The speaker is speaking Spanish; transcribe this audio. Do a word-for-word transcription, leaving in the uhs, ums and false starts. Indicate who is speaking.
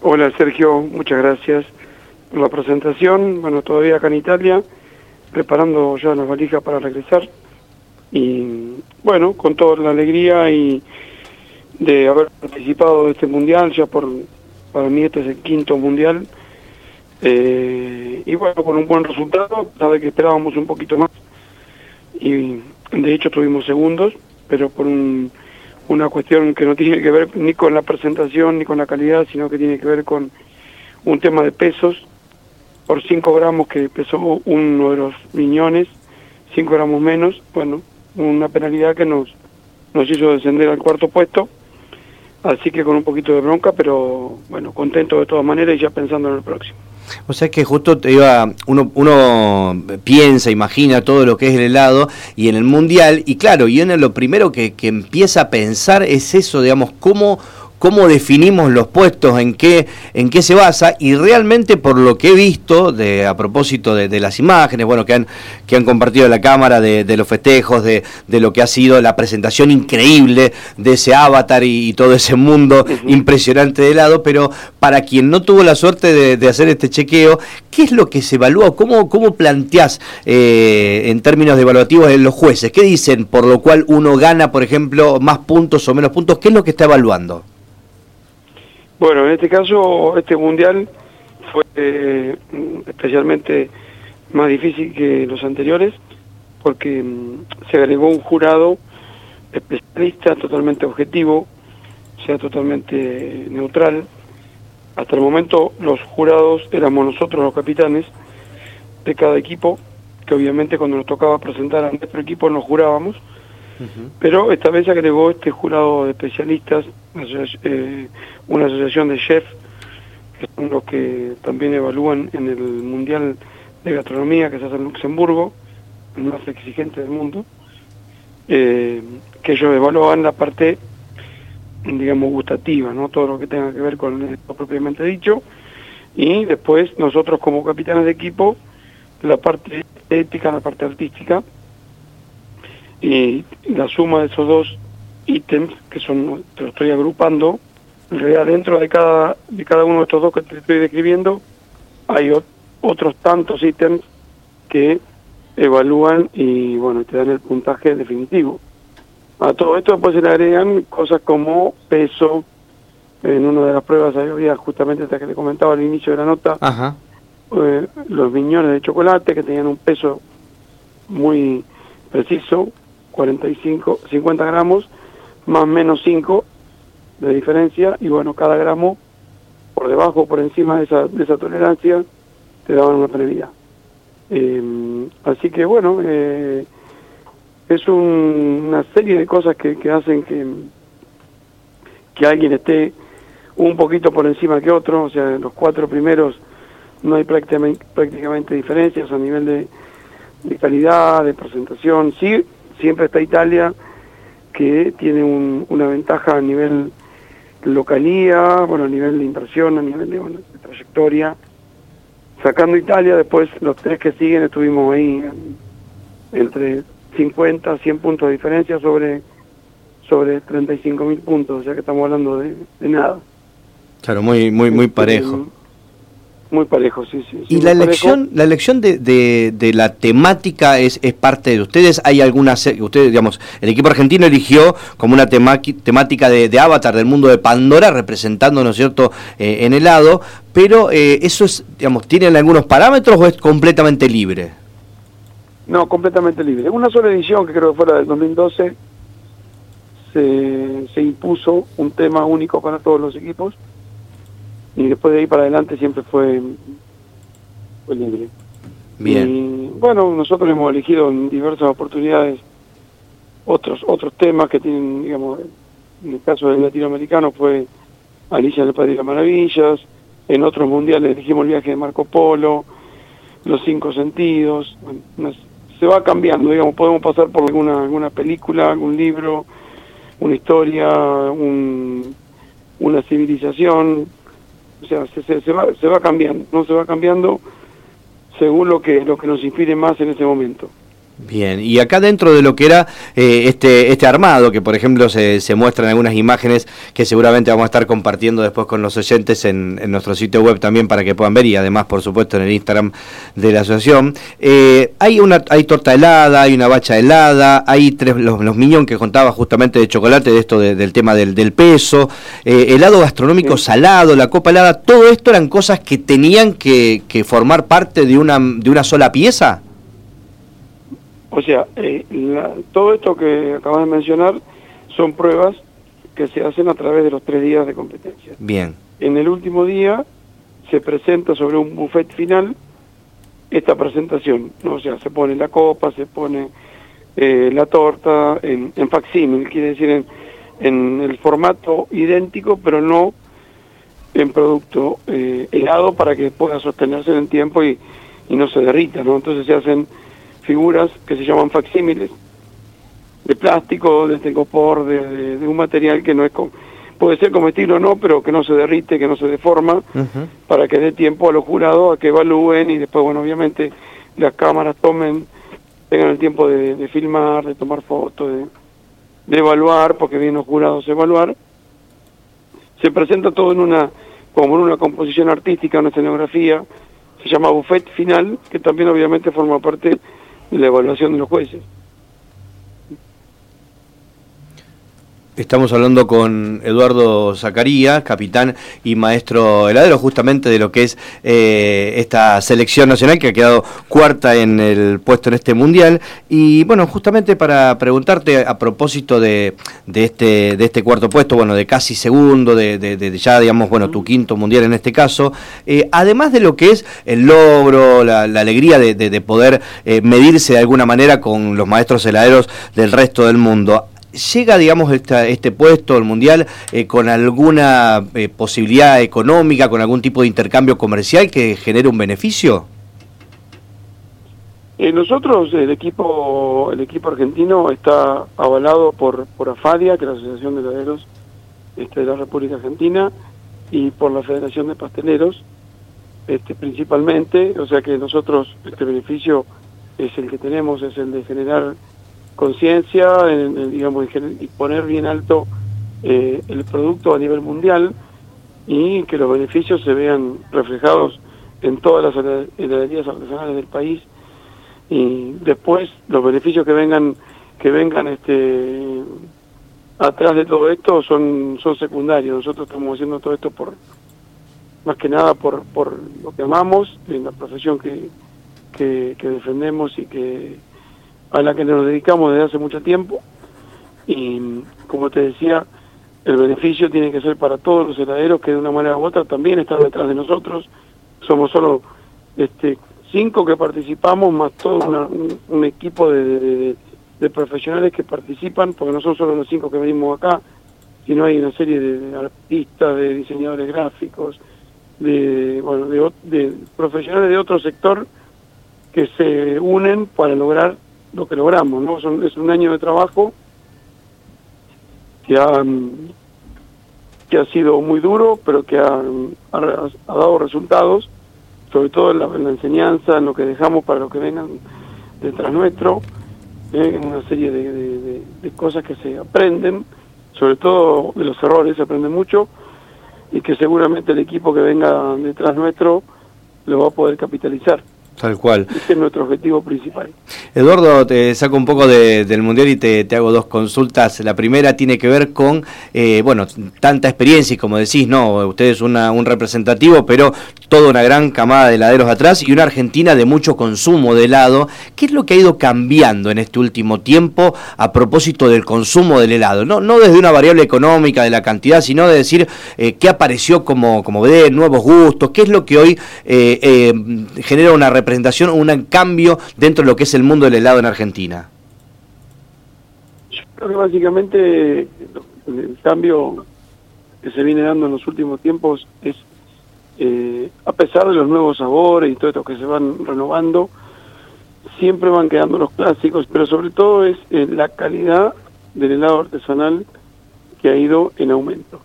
Speaker 1: Hola Sergio, muchas gracias por la presentación. Bueno, todavía acá en Italia, preparando ya las valijas para regresar. Y bueno, con toda la alegría y de haber participado de este mundial, ya por para mí este es el quinto mundial. Eh, y bueno, con un buen resultado, sabe que esperábamos un poquito más. Y de hecho tuvimos segundos, pero por un... una cuestión que no tiene que ver ni con la presentación ni con la calidad, sino que tiene que ver con un tema de pesos. Por cinco gramos que pesó uno de los riñones, cinco gramos menos, bueno, una penalidad que nos, nos hizo descender al cuarto puesto, así que con un poquito de bronca, pero bueno, contento de todas maneras y ya pensando en el próximo.
Speaker 2: O sea que justo te iba, uno, uno piensa, imagina todo lo que es el helado y en el mundial, y claro, y uno lo primero que, que empieza a pensar es eso, digamos, cómo, cómo definimos los puestos, en qué, en qué se basa, y realmente por lo que he visto, de, a propósito de, de las imágenes, bueno, que han, que han compartido la cámara de, de los festejos, de, de lo que ha sido la presentación increíble de ese avatar y, y todo ese mundo uh-huh. impresionante de helado, pero para quien no tuvo la suerte de, de hacer este chequeo, ¿qué es lo que se evalúa? ¿Cómo, cómo planteás eh, en términos de evaluativos en los jueces? ¿Qué dicen por lo cual uno gana, por ejemplo, más puntos o menos puntos? ¿Qué es lo que está evaluando?
Speaker 1: Bueno, en este caso, este mundial fue eh, especialmente más difícil que los anteriores, porque mm, se agregó un jurado especialista totalmente objetivo, o sea, totalmente neutral. Hasta el momento los jurados éramos nosotros los capitanes de cada equipo, que obviamente cuando nos tocaba presentar a nuestro equipo nos jurábamos, uh-huh. pero esta vez agregó este jurado de especialistas, eh, una asociación de chefs, que son los que también evalúan en el Mundial de Gastronomía que se hace en Luxemburgo, el más exigente del mundo, eh, que ellos evalúan la parte, digamos, gustativa, ¿no? Todo lo que tenga que ver con esto propiamente dicho, y después nosotros como capitanes de equipo, la parte ética, la parte artística, y la suma de esos dos ítems, que son, te lo estoy agrupando, en realidad dentro de cada, de cada uno de estos dos que te estoy describiendo, hay o, otros tantos ítems que evalúan y bueno, te dan el puntaje definitivo. A todo esto después se le agregan cosas como peso. En una de las pruebas había justamente esta que le comentaba al inicio de la nota, Ajá. Eh, los riñones de chocolate que tenían un peso muy preciso, cuarenta y cinco, cincuenta gramos, más o menos cinco de diferencia, y bueno, cada gramo por debajo o por encima de esa, de esa tolerancia te daban una penalidad. Eh, así que bueno, eh, es un, una serie de cosas que, que hacen que, que alguien esté un poquito por encima que otro, o sea, los cuatro primeros no hay prácticamente, prácticamente diferencias a nivel de, de calidad, de presentación. Sí, siempre está Italia, que tiene un, una ventaja a nivel localía, bueno, a nivel de inversión, a nivel de, bueno, de trayectoria. Sacando Italia, después los tres que siguen estuvimos ahí en, entre cincuenta, cien puntos de diferencia sobre, sobre treinta y cinco mil puntos, o sea que estamos hablando de, de nada.
Speaker 2: Claro, muy muy muy parejo.
Speaker 1: Muy parejo, sí, sí.
Speaker 2: ¿Y
Speaker 1: sí,
Speaker 2: la elección parejo. la elección de, de, de la temática es, es parte de ustedes? ¿Hay alguna, ustedes, digamos, el equipo argentino eligió como una tema, temática de, de Avatar, del mundo de Pandora, representando, ¿no es cierto?, eh, en helado, pero eh, eso es, digamos, ¿tienen algunos parámetros o es completamente libre?
Speaker 1: No, completamente libre. En una sola edición, que creo que fue la del dos mil doce, se, se impuso un tema único para todos los equipos, y después de ahí para adelante siempre fue, fue libre.
Speaker 2: Bien.
Speaker 1: Y bueno, nosotros hemos elegido en diversas oportunidades otros otros temas que tienen, digamos, en el caso del latinoamericano fue Alicia en el País de las Maravillas, en otros mundiales elegimos el viaje de Marco Polo, los cinco sentidos. Bueno, se va cambiando, digamos, podemos pasar por alguna alguna película, algún libro, una historia, un, una civilización. O sea, se, se, se, va, se va cambiando, no se va cambiando según lo que lo que nos inspire más en ese momento.
Speaker 2: Bien, y acá dentro de lo que era eh, este este armado, que por ejemplo se, se muestran algunas imágenes que seguramente vamos a estar compartiendo después con los oyentes en, en nuestro sitio web también para que puedan ver, y además por supuesto en el Instagram de la asociación, eh, hay una hay torta helada, hay una bacha helada, hay tres los, los miñón que contaba justamente de chocolate, de esto de, del tema del, del peso, eh, helado gastronómico
Speaker 1: Sí.
Speaker 2: salado, la copa helada, todo esto eran cosas que tenían que, que formar parte de una, de una sola pieza.
Speaker 1: O sea, eh, la- todo esto que acabas de mencionar son pruebas que se hacen a través de los tres días de competencia.
Speaker 2: Bien.
Speaker 1: En el último día se presenta sobre un buffet final esta presentación, ¿no? O sea, se pone la copa, se pone eh, la torta en, en facsímil, quiere decir en, en el formato idéntico, pero no en producto eh, helado para que pueda sostenerse en el tiempo y, y no se derrita, ¿no? Entonces se hacen figuras que se llaman facsímiles de plástico, de telgopor, de, de, de un material que no es com puede ser comestible o no, pero que no se derrite, que no se deforma,
Speaker 2: Uh-huh.
Speaker 1: para que dé tiempo a los jurados a que evalúen y después, bueno, obviamente las cámaras tomen, tengan el tiempo de, de filmar, de tomar fotos, de, de evaluar, porque vienen los jurados a evaluar. Se presenta todo en una, como en una composición artística, una escenografía, se llama buffet final, que también obviamente forma parte de la evaluación de los jueces.
Speaker 2: Estamos hablando con Eduardo Zacarías, capitán y maestro heladero, justamente de lo que es eh, esta selección nacional que ha quedado cuarta en el puesto en este mundial. Y bueno, justamente para preguntarte a propósito de, de este de este cuarto puesto, bueno, de casi segundo, de, de, de ya digamos, bueno, tu quinto mundial en este caso, eh, además de lo que es el logro, la, la alegría de, de, de poder eh, medirse de alguna manera con los maestros heladeros del resto del mundo, ¿llega, digamos, esta, este puesto, el Mundial, eh, con alguna eh, posibilidad económica, con algún tipo de intercambio comercial que genere un beneficio?
Speaker 1: Eh, nosotros, el equipo el equipo argentino está avalado por, por AFADIA, que es la Asociación de Heladeros este, de la República Argentina, y por la Federación de Pasteleros, este, principalmente. O sea que nosotros, este beneficio es el que tenemos, es el de generar conciencia, en, en, digamos, en, y poner bien alto eh, el producto a nivel mundial y que los beneficios se vean reflejados en todas las heladerías artesanales del país, y después los beneficios que vengan que vengan este atrás de todo esto son son secundarios. Nosotros estamos haciendo todo esto por más que nada por por lo que amamos, en la profesión que que, que defendemos y que a la que nos dedicamos desde hace mucho tiempo, y como te decía, el beneficio tiene que ser para todos los heladeros que de una manera u otra también están detrás de nosotros. Somos solo este cinco que participamos, más todo una, un, un equipo de, de, de profesionales que participan, porque no son solo los cinco que venimos acá, sino hay una serie de, de artistas, de diseñadores gráficos, de, bueno, de, de profesionales de otro sector que se unen para lograr lo que logramos, ¿no? Son, es un año de trabajo que ha, que ha sido muy duro, pero que ha, ha, ha dado resultados, sobre todo en la, en la enseñanza, en lo que dejamos para los que vengan detrás nuestro, ¿eh? En una serie de, de, de, de cosas que se aprenden, sobre todo de los errores se aprende mucho, y que seguramente el equipo que venga detrás nuestro lo va a poder capitalizar.
Speaker 2: Tal cual.
Speaker 1: Ese es nuestro objetivo principal.
Speaker 2: Eduardo, te saco un poco de, del Mundial y te, te hago dos consultas. La primera tiene que ver con, eh, bueno, tanta experiencia y como decís, no, ustedes una, un representativo, pero toda una gran camada de heladeros atrás y una Argentina de mucho consumo de helado. ¿Qué es lo que ha ido cambiando en este último tiempo a propósito del consumo del helado? No, no desde una variable económica de la cantidad, sino de decir eh, qué apareció como, como de nuevos gustos, qué es lo que hoy eh, eh, genera una representación presentación o un cambio dentro de lo que es el mundo del helado en Argentina.
Speaker 1: Yo creo que básicamente el cambio que se viene dando en los últimos tiempos es, eh, a pesar de los nuevos sabores y todo esto que se van renovando, siempre van quedando los clásicos, pero sobre todo es eh, la calidad del helado artesanal que ha ido en aumento.